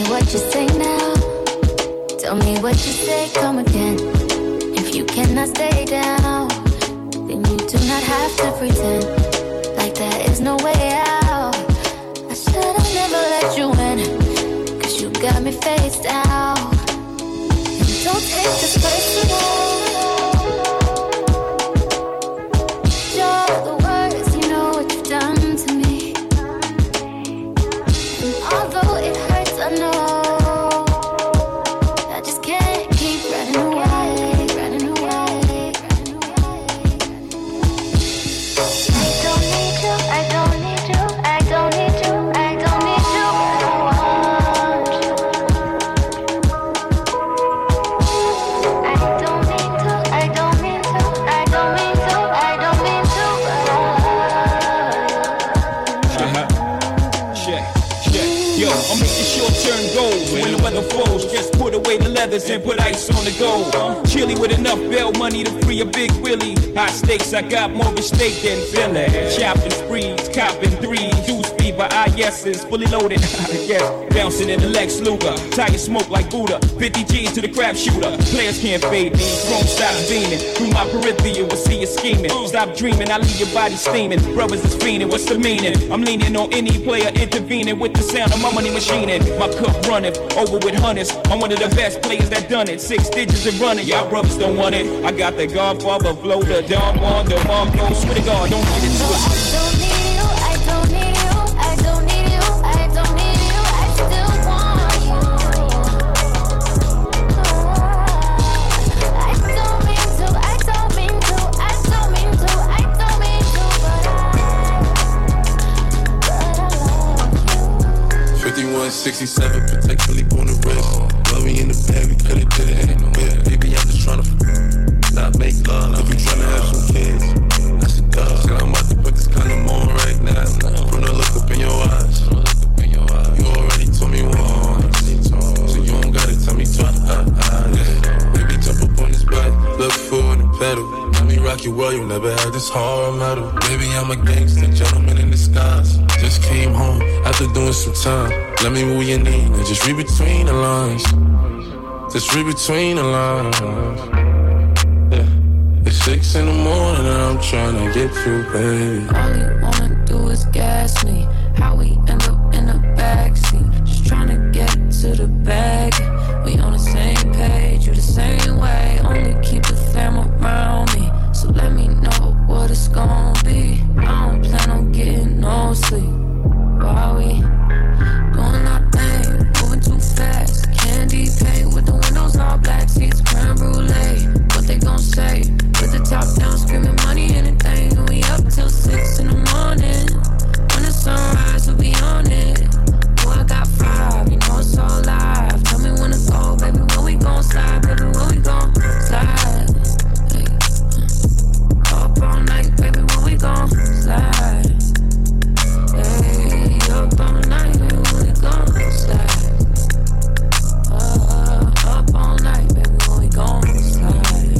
what you say now. Tell me what you say, come again. If you cannot stay down, then you do not have to pretend like there is no way out. I should've never let you in, 'cause you got me face down. And don't take this personal. You're the worst, you know what you've done to me. And although it hurts, I know I just can't keep running away, running away, running away. I don't need you, I don't need you, I don't need you, I don't need you, but I want you. I don't mean to, I don't mean to, I don't mean to, I don't mean to, but I Yo, I'm making short-term goals. When the weather falls, just put away the leathers and put ice on the gold. Chilly with enough bail money to free a big Willie. High stakes, I got more at stake than Philly. Chopping sprees, copping threes, deuce speed by IS's, fully loaded. Yes, bouncing in the Lex Luger. Tire smoke like Buddha. 50 G's to the crap shooter. Players can't fade me. Chrome stops beaming. Through my peripheral, will see you scheming. Stop dreaming, I leave your body steaming. Brothers is fiending, what's the meaning? I'm leaning on any player intervening with the sound of my money machining. My cup running over with hundreds. I'm one of the best players that done it. 6 digits and running. Y'all brothers don't want it. I got the Godfather flow, the Don Juan, the mom flow. Swear to God, don't get it twisted. I don't need you, I don't need you, I don't need you, I don't need you, I still want you. I don't mean to, I don't mean to, I don't mean to, I don't mean to, but I love you. 5167, particularly on the wrist. Love me in the bed, we could've did it anywhere. Baby, I'm just tryna not make love. If you tryna have some kids, that's a dub. Said I'm about to put this condom on right now. From the look up in your eyes, you already told me once, so you don't gotta tell me twice. Baby, jump up on this bike, look forward and pedal. Let me rock you well, you never had this hard metal. Baby, I'm a gangster, gentleman in disguise. Just came home after doing some time. Let me move your knee and just read between the lines. Just read between the lines. Yeah. It's 6 in the morning and I'm trying to get you, baby. All you wanna do is gas me. How we end up in the backseat. Just trying to get to the bag. We on the same page, you the same way. Only keep the fam around me. So let me know what it's gon' be. I don't plan on getting no sleep. While we doing our thing, moving too fast. Candy paint with the windows all black, seats creme brulee. What they gon' say? With the top down, screaming money, anything. And we up till 6 in the morning. When the sunrise, we'll be on it. Oh, I got 5, you know it's all live. Tell me when to go, baby, when we gon' slide, baby, when we gon' slide. Hey. Up all night, baby, when we gon' slide. Hey, up all night, baby, when we gon' slide. Up all night, baby, when we gon' slide.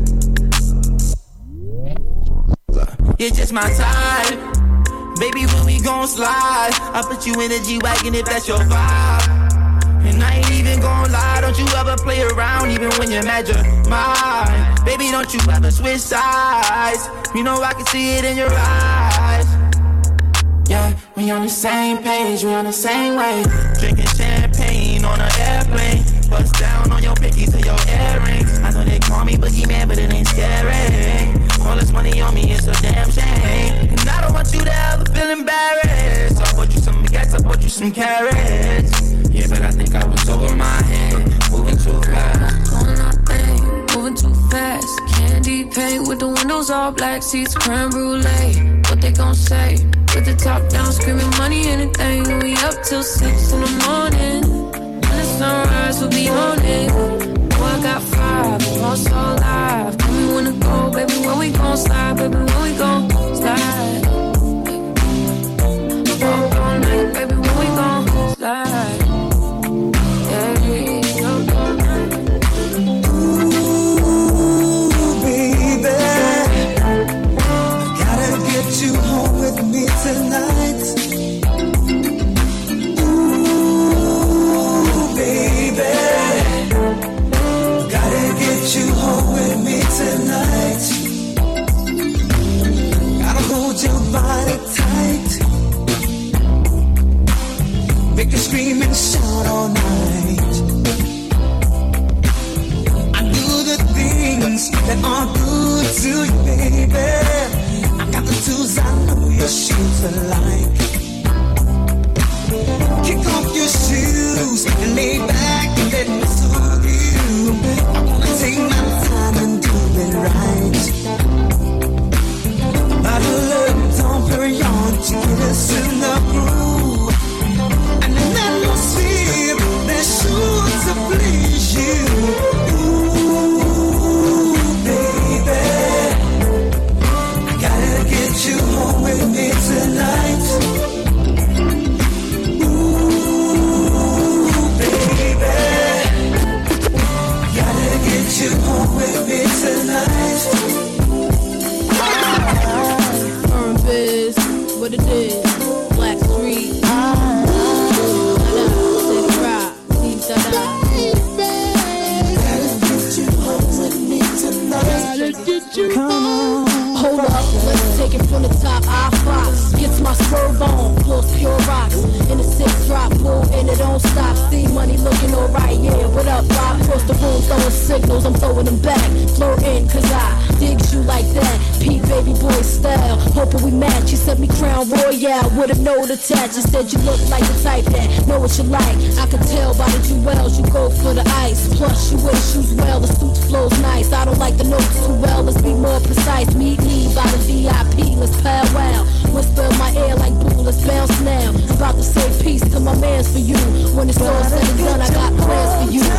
It's just my time. Baby, when we gon' slide, I put you in a G-Wagon if that's your vibe. And I ain't even gon' lie, don't you ever play around even when you're mad you're mine. Baby, don't you ever switch sides. You know I can see it in your eyes. Yeah, we on the same page, we on the same way. Drinking champagne on an airplane. Bust down on your pinkies to your earrings. I know they call me boogeyman, but it ain't scary. All this money on me, it's a damn shame. And I don't want you to ever feel embarrassed. I bought you some baguettes, I bought you some carrots. Yeah, but I think I was over my head, moving too fast. Doing our thing, moving too fast. Candy paint with the windows all black, seats creme brulee. What they gon' say? With the top down, screaming money, anything. And we up till 6 in the morning. When the sunrise, we'll be on it. Oh, I got 5, lost all live. Tell me when to go, baby, when we gon' slide, baby, when we gon' slide. Up all night, baby, when we gon' slide. Yeah, up all night. Ooh, baby, gotta get you home with me tonight. Ooh, are good to you, baby. I got the tools I know your shoes are like. Kick off your shoes and lay back and let me soothe you. I wanna take my time and do it right. Bottle up, don't hurry on to get us in the groove. And an atmosphere that's sure to please you. Ooh, baby, I gotta get you home with me tonight. You home with me tonight. Urban Biz, what it is, Black Street. City Rock, Deep Dada. Come on. Hold up, let's take it from the top. I-Fox gets my swerve on, flows pure rocks. In the 6 drop, move and it don't stop. See money looking alright, yeah. What up, Rob? Across the room throwing signals, I'm throwing them back. Flirting, cause I digs you like that. Pete baby boy style, hoping we match. You sent me Crown Royale with a note attached. You said you look like the type that know what you like. I could tell by the jewels you go for the ice. Plus you wear shoes well, the suit flows nice. I don't like the notes too well, let's be more precise. Meet me by the VIP, let's powwow. Whisper in my ear like boo, let's bounce now. I'm about to say peace to my mans for you. When it's all said and done, I got plans for you.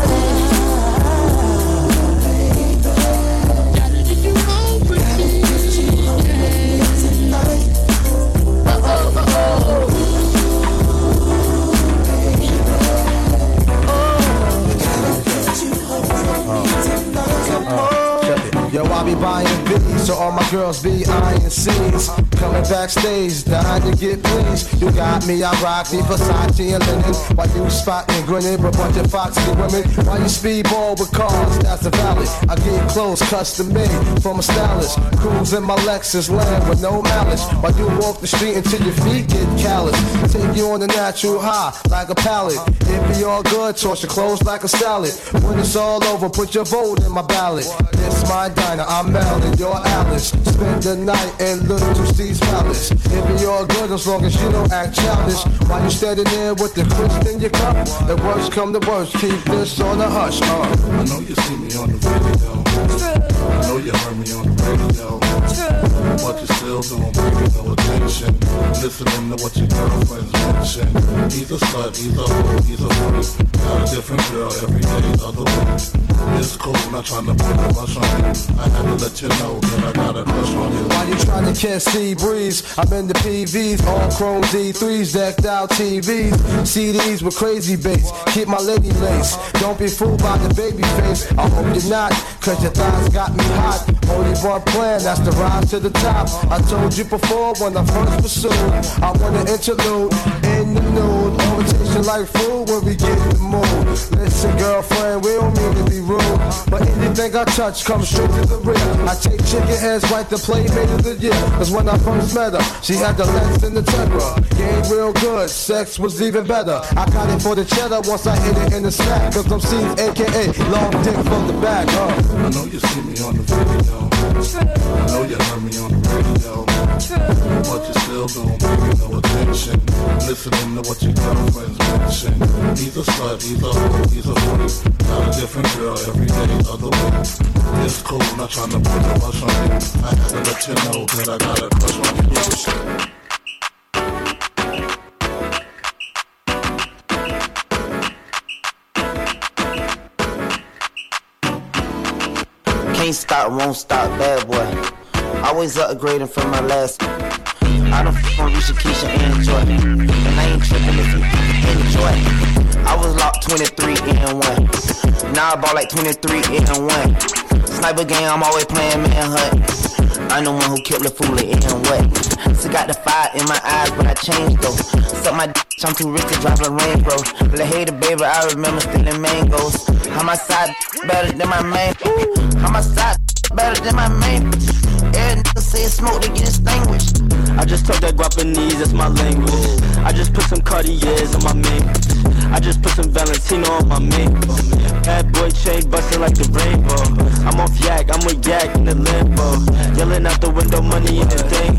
Yo, I be buying B's, so all my girls be eyeing C's. Coming backstage, dying to get pleased. You got me, I rock me, Versace and linen. While you spotting, grinning with a bunch of foxy women. While you speedball with cars, that's the valley. I get clothes custom made from a stylist. Cruise in my Lexus land with no malice. While you walk the street until your feet get callous. Take you on the natural high, like a pallet. It be all good, toss your clothes like a salad. When it's all over, put your vote in my ballot. This my diner, I'm Mel and you're Alice. Spend the night in Little Steve's Palace. It be all good as long as you don't act childish. While you standing there with the crisp in your cup. The worst come to worst, keep this on the hush. I know you see me on the video. I know you heard me on the radio. But you still don't pay me no attention. Listening to what your girlfriends mention. He's a slut, he's a hoe, he's a freak. Got a different girl every day, other week. It's cool, not trying to put a rush on you. I had to let you know that I got a crush on you. While you trying to catch sea breeze, I'm in the PVs, all chrome D3s, decked out TVs, CDs with crazy bass. Keep my lady lace. Don't be fooled by the baby face. I hope you're not, cause your thighs got me hot. Only one plan, that's the rise to the top. I told you before when I first pursued, I want an interlude in the nude. Orientation like food when we get in the mood. Listen, girlfriend, we don't mean to be rude, but anything I touch comes straight to the rear. I take chicken heads right to Playmate of the Year. Cause when I first met her, she had the length and the temper. Game real good, sex was even better. I got it for the cheddar once I hit it in the snack. Cause I'm seen aka long dick from the back. I know you see me on the video. I know you heard me on the radio. But you still don't pay me no attention. Listening to what your girlfriends mention. He's a slut, he's a hoe, he's a freak. Got a different girl every day, other week. It's cool, not trying to put a rush on you. I had to let you know that I got a crush on you. Can't stop, won't stop, bad boy. Always upgrading from my last. I don't f*** on Risha, Keisha, and Joy. And I ain't tripping if you enjoy. I was locked 23 and 1. Now I bought like 23 and 1. Sniper game, I'm always playing manhunt. I'm the one who killed the fool and what. Still got the fire in my eyes, but I changed though. Suck my d***, I'm too rich to drive a Range Rover. Let hater baby, I remember stealing mangoes. How my side better than my main? How my side better than my main? Every nigga say it's smoke, they get extinguished. I just talk that Guapanese, that's my language. I just put some Cartiers on my main. I just put some Valentino on my main. Bad boy chain bustin' like the rainbow. I'm off yak, I'm with yak in the limbo. Yelling out the window, money in the thing.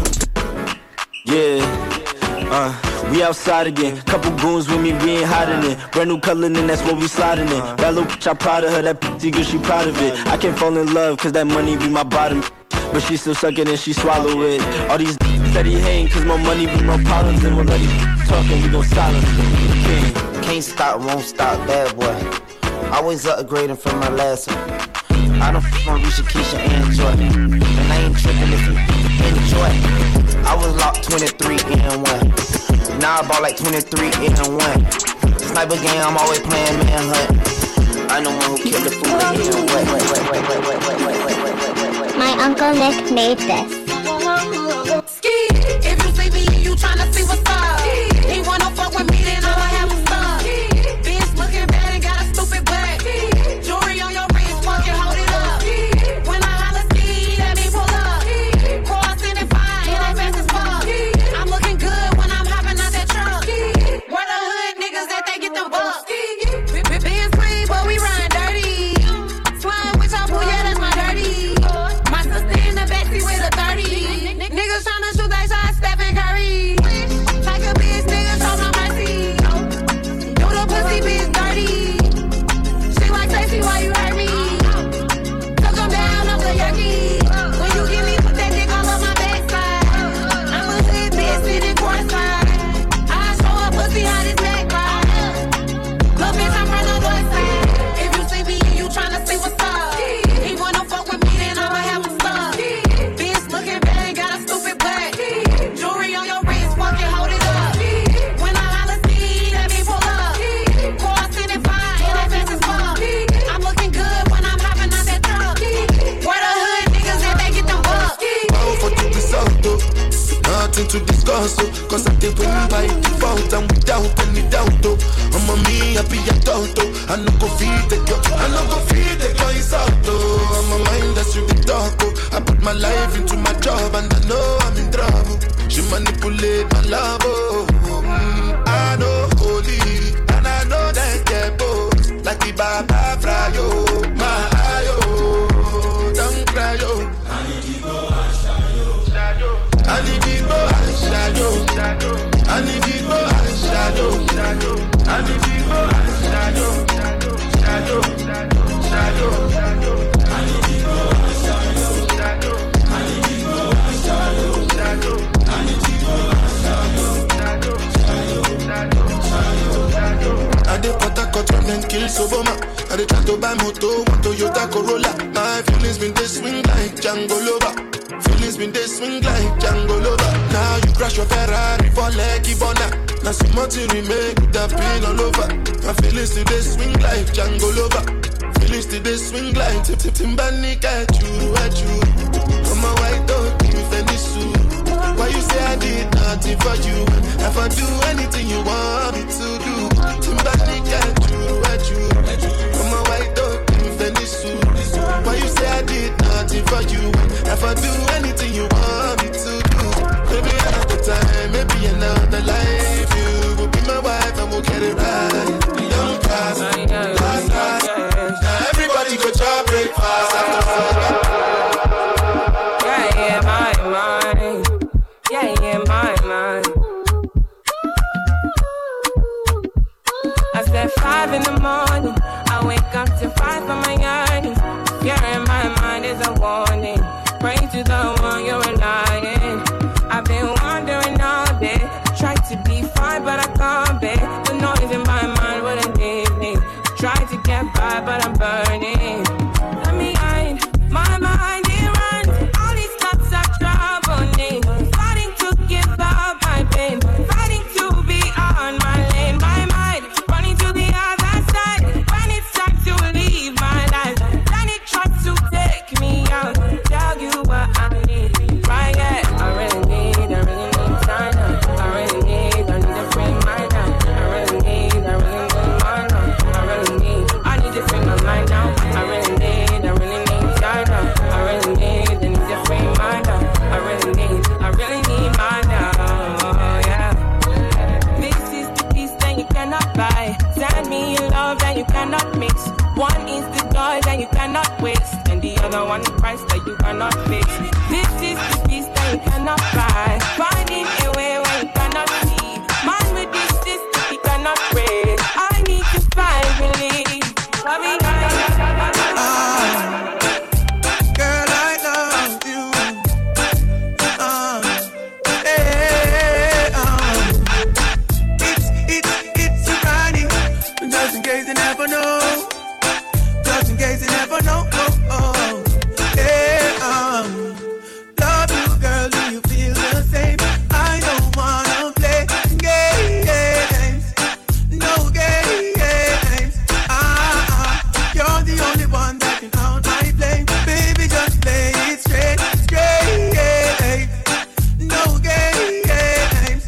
Yeah, we outside again. Couple goons with me, we ain't hiding it. Brand new color, and that's what we sliding in. That little bitch, I'm proud of her. That pussy girl, she proud of it. I can't fall in love, cause that money be my bottom. But she still suck it and she swallow it. All these steady hating, cause more money be more problems. And we'll let you talking, we gon' silence it. Can't stop, won't stop, bad boy. Always upgrading from my last one. I don't f*** on Risha, Keisha, and Joy. And I ain't tripping if you enjoy. I was locked 23 and 1. Now I bought like 23 and 1. Sniper game, I'm always playing manhunt. I know one who killed the fool and my Uncle Nick made this. Ski, if you see me, you tryna see what's up. He wanna fuck with me, then I'ma have him stuck. Bitch looking bad and got a stupid butt. Jewelry on your wrist, fucking hold it up. When I holla ski, let me pull up. Crossing and fine, and I'm fast as fuck. I'm looking good when I'm hopping out that truck. Where the hood niggas that they get the bucks. Being free, but we run dirty. Slime with your boo, yeah, that's my dirty. My sister in the backseat with a 30. Niggas tryna shoot that shot, Stephen Curry. Like a bitch, niggas show no mercy. Do the pussy bitch dirty. She like Tracy, why you hurt me? Took him down off the yucky. When you give me, put that dick all on my backside. I'm a hood bitch sitting courtside. I show up pussy how this neck ride. Little bitch, I'm from the north side. If you see me and you tryna see what's up, he wanna fuck with me, then I'ma have him stuck. Bitch looking bad, got a stupid butt. Jewelry on your wrist, fucking hold it up. When I holla ski, let me pull up. Crossing and fine, and I'm fast as fuck. I'm looking good when I'm hopping out that truck. Where the hood niggas that they get them bucks. Powerful to the south, oh. Nothing to discuss, oh. Cause I did win by default and without any doubt, oh. I'm a me, I be a toto. I no go feed the girl, I no go feed the girl, it's out, oh. I'm a mind that's really dark, oh. I put my life into my job and I know I'm in trouble. She manipulate my love, oh. I know holy, and I know that get both. Like the Baba Frayo, my ayo, don't cry, yo. I need to go and shadow. I need to go and shadow. I need to go and shadow. I need to go and shadow. Shadow. I need to go and shadow. I need to go and shadow. I need to go and shadow. I did put a cut and then kill Soboma. I did try to buy moto, one Toyota Corolla. My feelings been they swing like Django Lover. Feelings been they swing like Django Lover. Now you crash your Ferrari for Lucky Bona. Now some more to remake with that pain all over. My feelings today swing like Django Lover. Feelings today swing like Timbani at you. I'm a white dog, give any suit. Why you say I did nothing for you? If I do anything you want me to do, Timbani at you. I'm a white dog, give any suit. Why you say I did nothing for you? If I do anything you want me to do, maybe another time, maybe another life, you will be my wife and we'll get it right. Young class, last class. Now everybody go to breakfast after yeah, my mind. Yeah, my mind. I said 5 and you cannot mix. One is the joy that you cannot waste, and the other one the price that you cannot fix. This is the peace that you cannot buy. Finding a way where you cannot see. Man with this system he cannot break. I need to find relief. Girl, I love you. It's a body. Just in case you never know. Just in case you never know. Love you, girl. Do you feel the same? I don't wanna play games. No games. You're the only one that can count my blame. Baby, just play it straight. No games.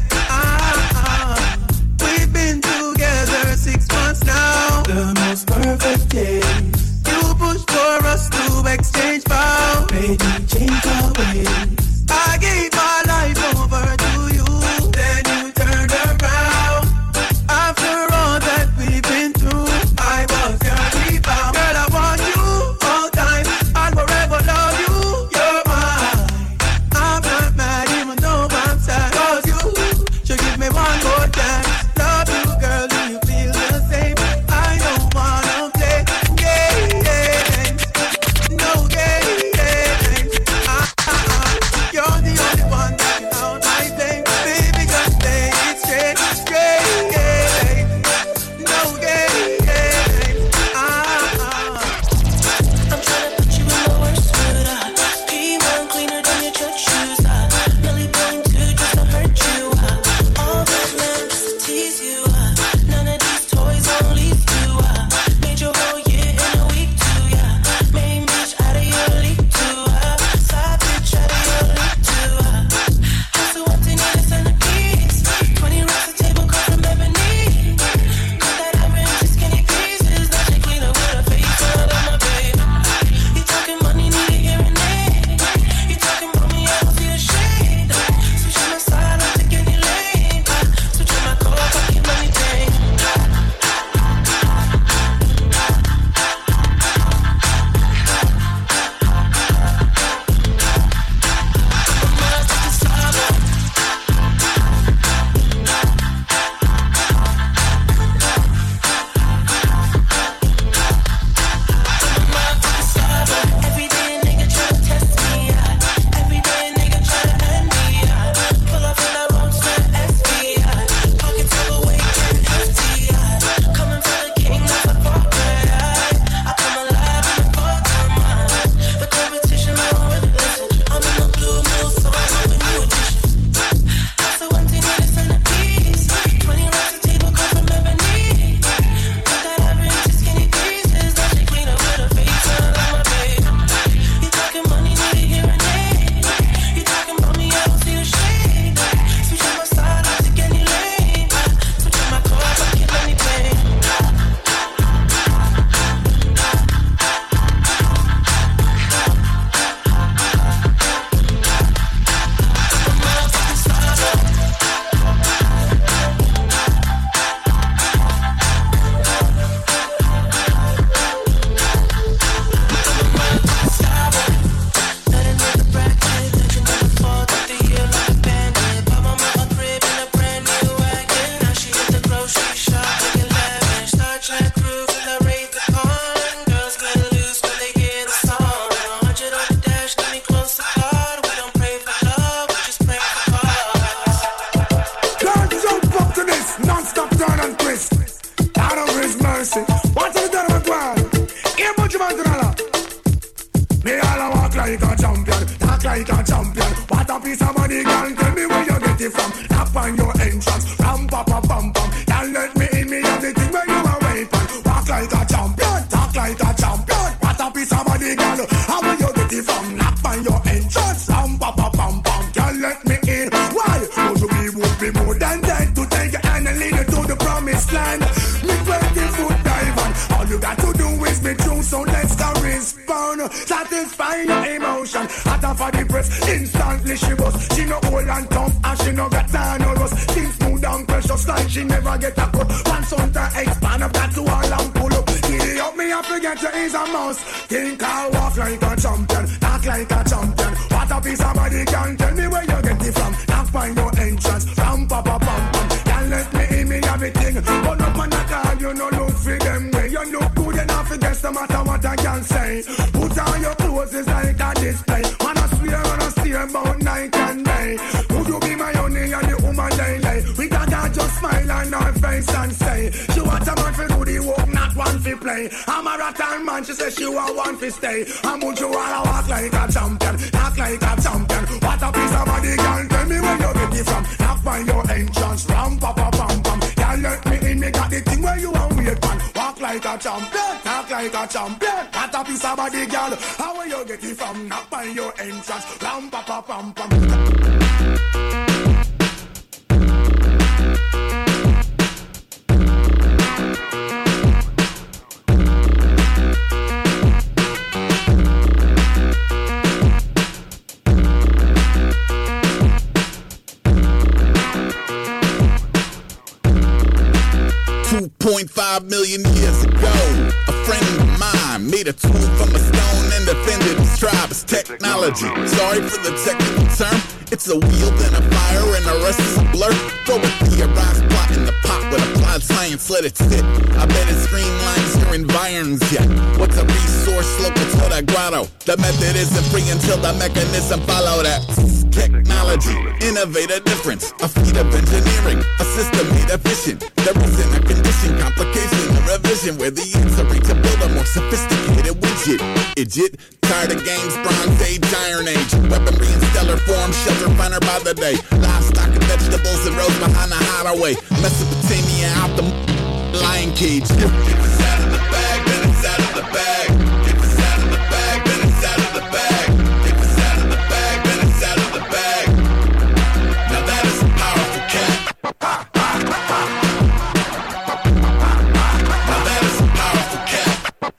We've been together 6 months now. The most perfect days. You pushed for us to exchange vows. Made me change our ways. I gave my life over to you. Then you turned around. After all that we've been through, I was your rebound. Girl, I want you all time. I'll forever love you. You're mine. I'm not mad even though I'm sad. Cause you should give me one more chance. Love you, girl, do you feel the same? I don't wanna play games. No games. You're the only one that can count my blame. Baby, just play it straight. No games. I'm tryna put you in the worst mood. P1 cleaner than your church shoes. Really going to just to hurt you. All that man just to tease you. None of these toys won't leave you. Made your whole year in a week too. Main bitch out of your league too. Side bitch out of your league too. House of what they need a centerpiece. 20 racks a table cut from ebony. Cut that iron to skinny pieces. Now she clean up with her face all on my babe. You talking money, need a hearing aid. You talking about me, I don't see a shade. Switch on my side, I'll take any lane. Switch on my car, I'll keep money paid. Every day a nigga tryna test me. Every day a nigga tryna end me. Pull up in that Roadster SV. Pockets overweight and empty. Coming for the king, not the pauper. I come alive in the bottom. The competition, I don't really listen. I'm in the blue moon, so I'm hoping you edition. House of one thing, need a centerpiece. 20 racks a table cut from ebony. Cut that iron to skinny pieces. Now she clean up with her face all on my babe. You talking money, need a hearing aid. You talking about me, I don't see a shade. Switch on my side, I'll take any lane. Switch on my car, I'll keep any pain. Let a nigga bracket, let you never fall through the year like a bandit. Bought my mama crib in a brand new wagon. Now she hit the grocery shop looking lavish. Star Trek crew till I raise the con. Girls get loose when they hear the song. 100 on the dash, got me close to God. We don't pray for love, we just pray for cause. Don't jump up to this, non-stop turn and twist. Out of his mercy. What's the done with one? Here, put your man to the lap. Me all a walk like a champion, talk like a champion. What a piece of money, girl, tell me where you get it from. Knock on your entrance, ram pa pa pam pam. Don't let me in, me have the thing where you are waiting. Walk like a champion, talk like a champion. What a piece of money, girl, how will you get it from? Knock on your entrance, ram pa pa pam pam. Don't let me in, why? Cause we would be more than dead to take your hand and lead you to the promised land. Me 20-foot dive on, all you got to do is be true, so let's go respond. Satisfy your emotion, hotter for the press, instantly she was. She no old and tough, and she no got time or rust. Things smooth and precious like she never get a cut. One son to expand, I've got to all and pull up. to get you is a must. Think I'll walk like a champion, talk like a champion. What a piece of body can tell me where you get it from. Knock by your entrance, ram pa pa pam pam. Can't let me in me everything. But up on the car, you know look for them way. You look good enough to guess no matter what I can say. Put on your clothes, it's like a display. Man, I swear, man, I steer about night and day. Would you be my honey and the woman lay? We got to just smile on our face and say, she want a man for do the work, not one for play. I'm a rattan man, she says she want one for stay. I'm would you wanna walk like a champion, talk like a champion. What a piece of body, girl, tell me where you get it from. Knock by your entrance, ram pa pa pam pam. Can't let me in, me got the thing where you want wait man. Walk like a champion, talk like a champion. What a piece of body, girl, how will you get it from? Knock by your entrance, ram pa pa pam pam. 2.5 million years ago, a friend of mine made a tool from a stone and defended his tribe as technology. Sorry for the technical term, it's a wheel, then a fire, and the rest is a blur. Throw a theorized plot in the pot with applied science, let it sit. I bet it streamlines your environs yet. What's a resource local to the grotto? The method isn't free until the mechanism follow that. Technology, innovate a difference, a feat of engineering, a system made efficient. There isn't a condition, complication, or revision where the answer ain't to build a more sophisticated widget. Idiot, tired of games, Bronze Age, Iron Age, weaponry in stellar form, shelter finer by the day. Livestock and vegetables and roads behind the hideaway. Mesopotamia out the lion cage. If it's out of the bag, then it's out of the bag. If it's out of the bag, then it's out of the bag. If it's out of the bag, then it's out of the bag. Now that is a powerful cat. Now that is a powerful cat.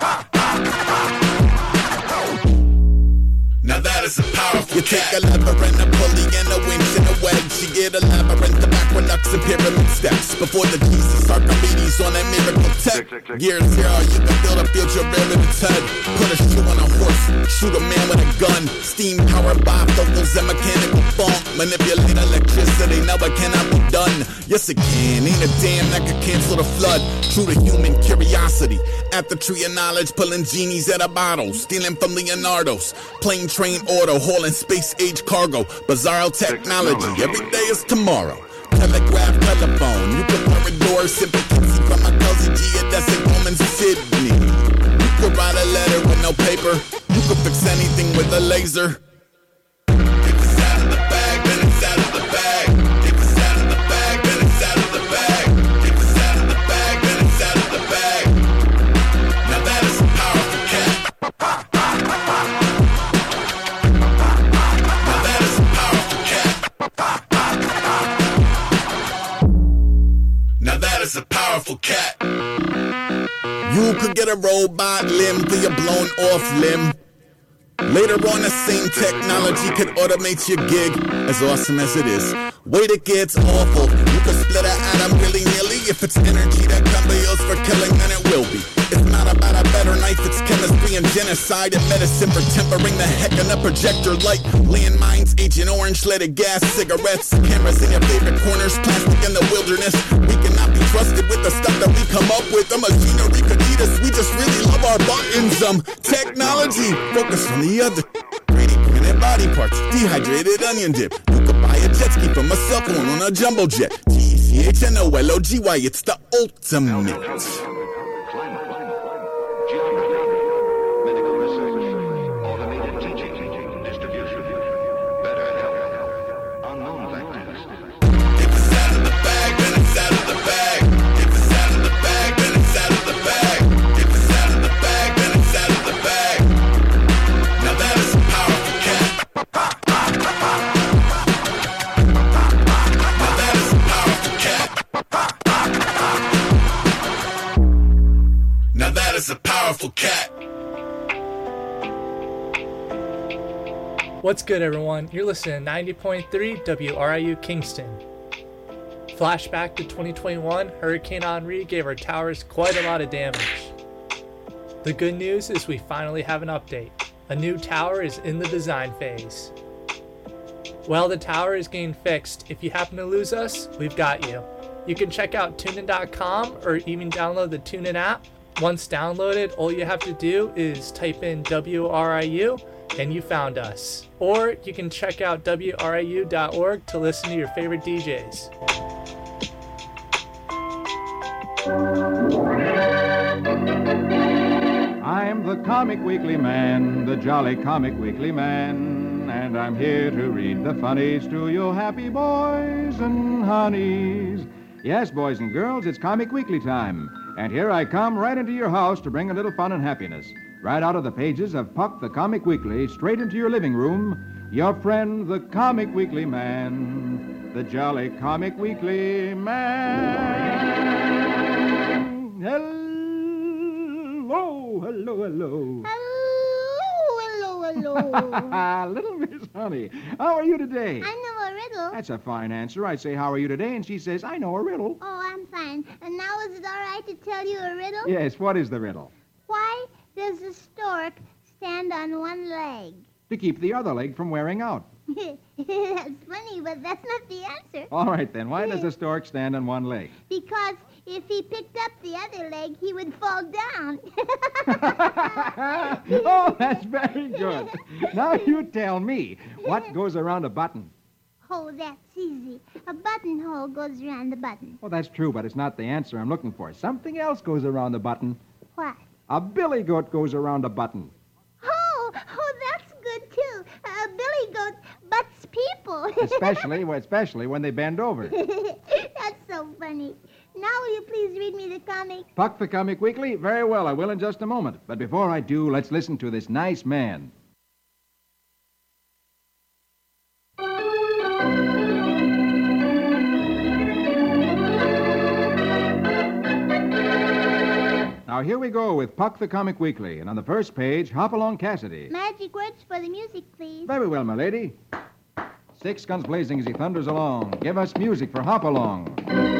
Now that is a powerful you cat. You take a lever and a pulley and a winch and a wedge. You get a labyrinth of aqueducts and pyramid steps. Before the Jesus Archimedes on that miracle tech. Year zero, you can build a future real in its head. Put a shoe on a horse, shoot a man with a gun. Steam powered bifocals and mechanical funk. Manipulate electricity, no it cannot be done. Yes it can, ain't a damn that could cancel the flood. True to human curiosity. At the tree of knowledge, pulling genies out of bottles. Stealing from Leonardo's. Plane, train, auto, hauling space age cargo. Bizarro technology, every day is tomorrow. Telegraph, telephone, you can pour a door, simple kitsy from my cozy geodesic home in Sydney. You could write a letter with no paper. You could fix anything with a laser. If it's out of the bag, then it's out of the bag. If it's out of the bag, then it's out of the bag. If it's out of the bag, then it's out of the bag. Now that is a powerful cat. Now that is a powerful cat. Now that is a powerful cat. You could get a robot limb for your blown off limb. Later on, the same technology could automate your gig. As awesome as it is, wait, it gets awful. You can split an atom willy-nilly. If it's energy that can be used for killing, then it will be. It's not about a better knife, it's chemistry and genocide and medicine for tempering the heck in a projector light. Landmines, Agent Orange, leaded gas, cigarettes, cameras in your favorite corners, plastic in the wilderness. We cannot be trusted with the stuff that we come up with. The machinery could eat us, we just really love our buttons. Technology, focus on the other. 3D printed body parts, dehydrated onion dip. You could buy a jet ski from a cell phone on a jumbo jet. GECHNOLOGY, it's the ultimate. A powerful cat. What's good, everyone? You're listening to 90.3 WRIU Kingston. Flashback to 2021, Hurricane Henri gave our towers quite a lot of damage. The good news is we finally have an update. A new tower is in the design phase. While the tower is getting fixed, if you happen to lose us, we've got you. You can check out tunein.com or even download the TuneIn app. Once downloaded, all you have to do is type in WRIU and you found us. Or you can check out WRIU.org to listen to your favorite DJs. I'm the Comic Weekly Man, the jolly Comic Weekly Man, and I'm here to read the funnies to you happy boys and honeys. Yes, boys and girls, it's Comic Weekly time, and here I come right into your house to bring a little fun and happiness. Right out of the pages of Puck the Comic Weekly, straight into your living room, your friend, the Comic Weekly Man, the jolly Comic Weekly Man. Hello, hello, hello. Hello. Little Miss Honey, how are you today? I know a riddle. That's a fine answer. I say, how are you today? And she says, I know a riddle. Oh, I'm fine. And now is it all right to tell you a riddle? Yes, what is the riddle? Why does a stork stand on one leg? To keep the other leg from wearing out. That's funny, but that's not the answer. All right, then. Why does a stork stand on one leg? Because if he picked up the other leg, he would fall down. Oh, that's very good. Now you tell me, what goes around a button? Oh, that's easy. A buttonhole goes around the button. Well, that's true, but it's not the answer I'm looking for. Something else goes around the button. What? A billy goat goes around a button. Oh, that's good, too. A billy goat butts people. Especially when they bend over. That's so funny. Now will you please read me the comic? Puck the Comic Weekly? Very well, I will in just a moment. But before I do, let's listen to this nice man. Now, here we go with Puck the Comic Weekly. And on the first page, Hopalong Cassidy. Magic words for the music, please. Very well, my lady. 6 guns blazing as he thunders along. Give us music for Hopalong.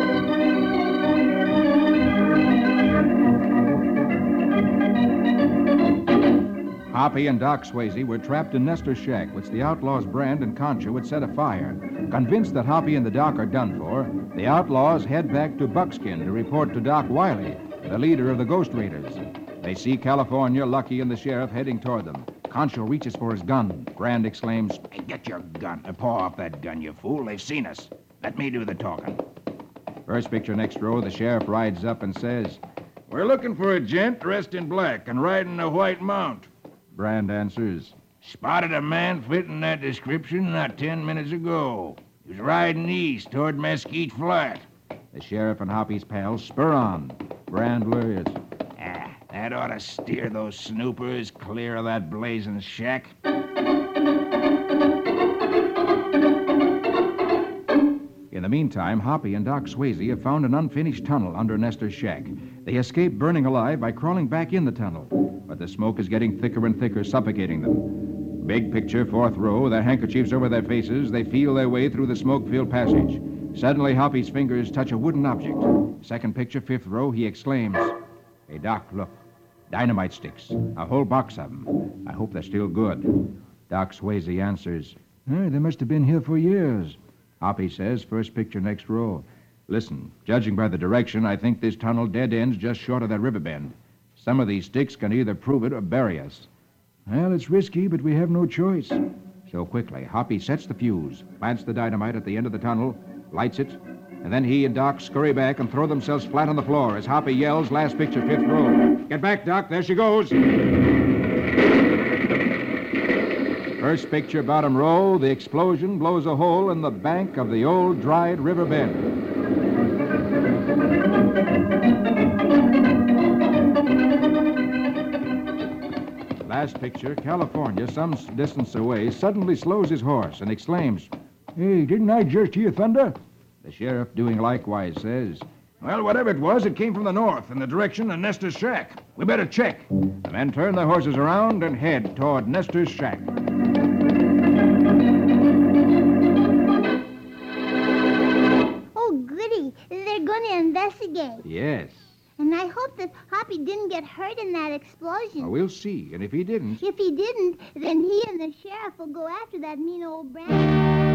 Hoppy and Doc Swayze were trapped in Nestor's shack, which the outlaws Brand and Concha would set afire. Convinced that Hoppy and the Doc are done for, the outlaws head back to Buckskin to report to Doc Wiley, the leader of the Ghost Raiders. They see California, Lucky, and the sheriff heading toward them. Concho reaches for his gun. Brand exclaims, Hey, get your gun. Paw off that gun, you fool. They've seen us. Let me do the talking. First picture next row, the sheriff rides up and says, We're looking for a gent dressed in black and riding a white mount. Brand answers, Spotted a man fitting that description not 10 minutes ago. He was riding east toward Mesquite Flat. The sheriff and Hoppy's pals spur on. Brand worries, That ought to steer those snoopers clear of that blazing shack. In the meantime, Hoppy and Doc Swayze have found an unfinished tunnel under Nestor's shack. They escape burning alive by crawling back in the tunnel, but the smoke is getting thicker and thicker, suffocating them. Big picture, 4th row, their handkerchiefs over their faces, they feel their way through the smoke-filled passage. Suddenly, Hoppy's fingers touch a wooden object. Second picture, 5th row, he exclaims, Hey, Doc, look. Dynamite sticks. A whole box of them. I hope they're still good. Doc Swayze answers, They must have been here for years. Hoppy says, first picture, next row. Listen, judging by the direction, I think this tunnel dead ends just short of that river bend. Some of these sticks can either prove it or bury us. Well, it's risky, but we have no choice. So quickly, Hoppy sets the fuse, plants the dynamite at the end of the tunnel, lights it, and then he and Doc scurry back and throw themselves flat on the floor as Hoppy yells, last picture, 5th row. Get back, Doc. There she goes. First picture, bottom row, the explosion blows a hole in the bank of the old dried river bend. Last picture, California, some distance away, suddenly slows his horse and exclaims, Hey, didn't I just hear thunder? The sheriff, doing likewise, says, Well, whatever it was, it came from the north in the direction of Nestor's shack. We better check. The men turn their horses around and head toward Nestor's shack. Oh, goody. They're going to investigate. Yes. And I hope that Hoppy didn't get hurt in that explosion. We'll see, and if he didn't... If he didn't, then he and the sheriff will go after that mean old Brandon.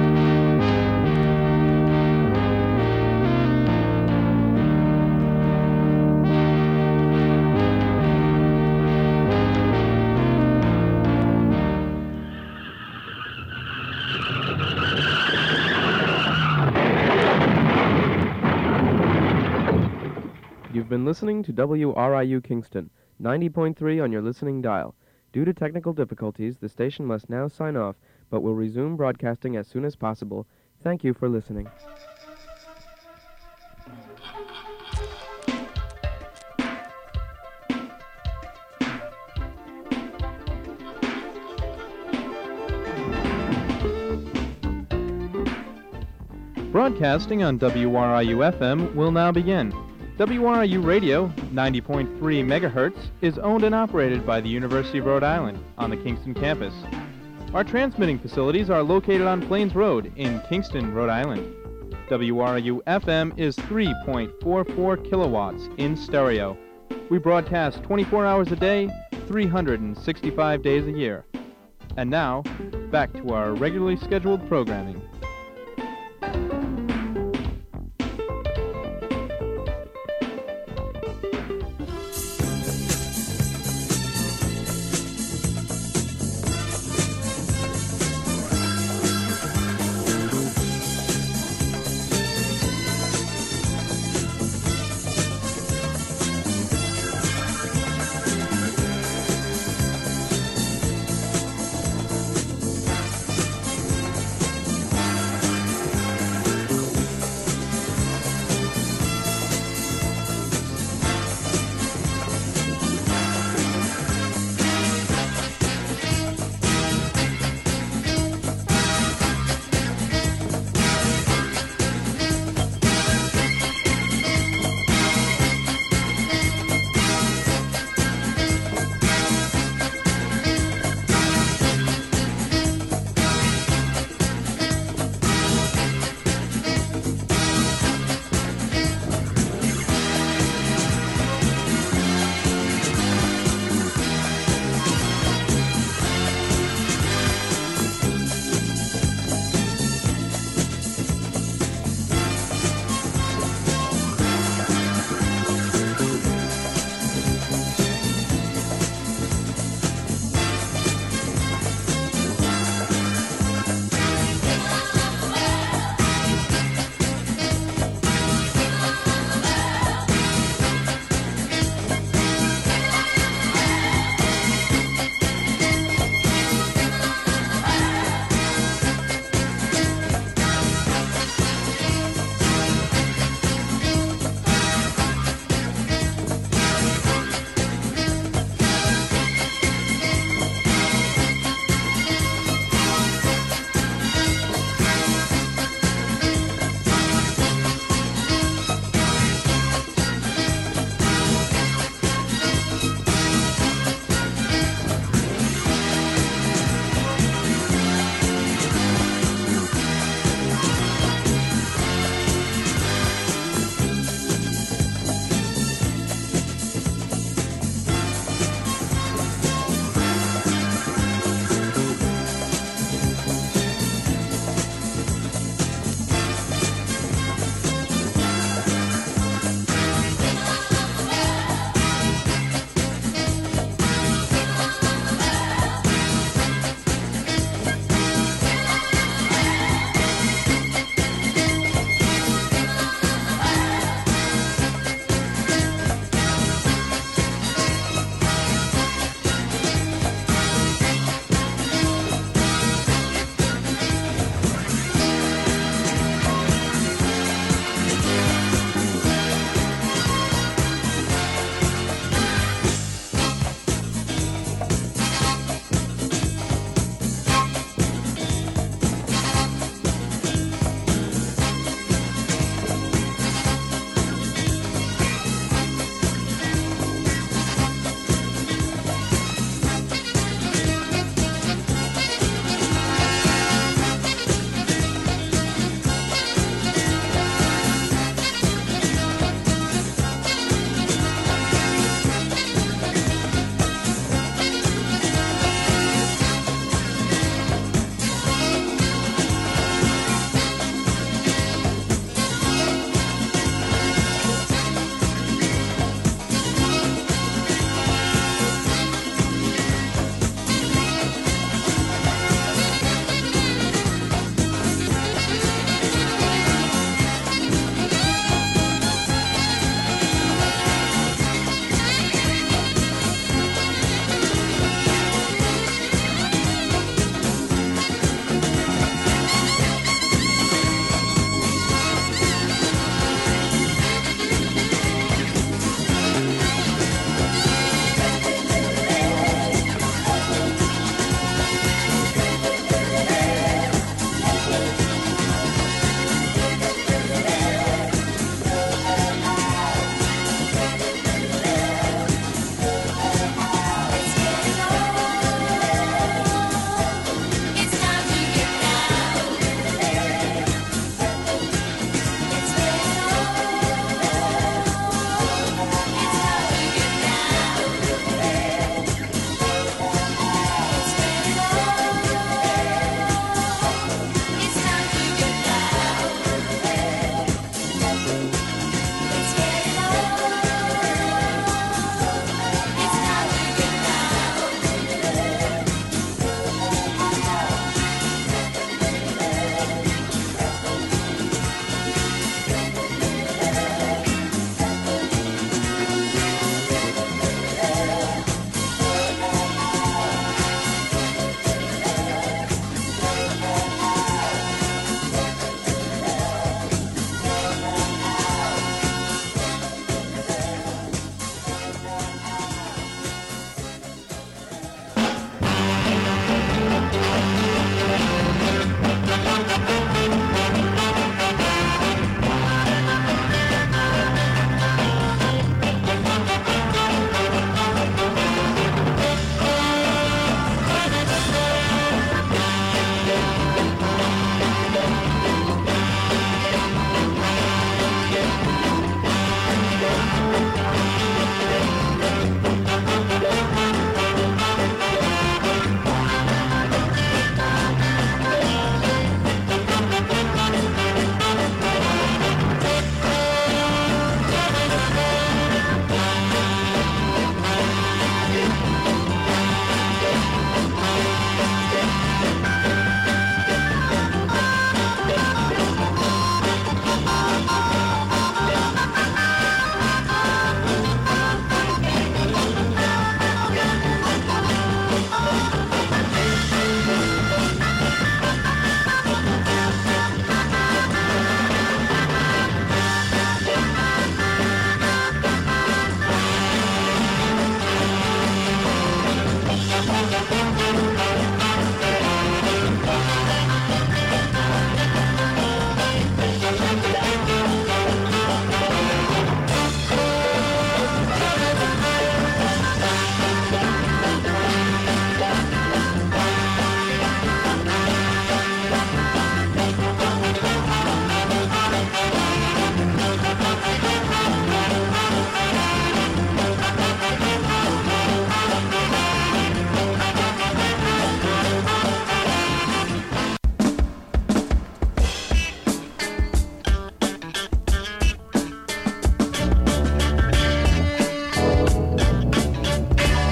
You've been listening to WRIU Kingston, 90.3 on your listening dial. Due to technical difficulties, the station must now sign off, but will resume broadcasting as soon as possible. Thank you for listening. Broadcasting on WRIU-FM will now begin. WRIU Radio, 90.3 megahertz, is owned and operated by the University of Rhode Island on the Kingston campus. Our transmitting facilities are located on Plains Road in Kingston, Rhode Island. WRIU-FM is 3.44 kilowatts in stereo. We broadcast 24 hours a day, 365 days a year. And now, back to our regularly scheduled programming.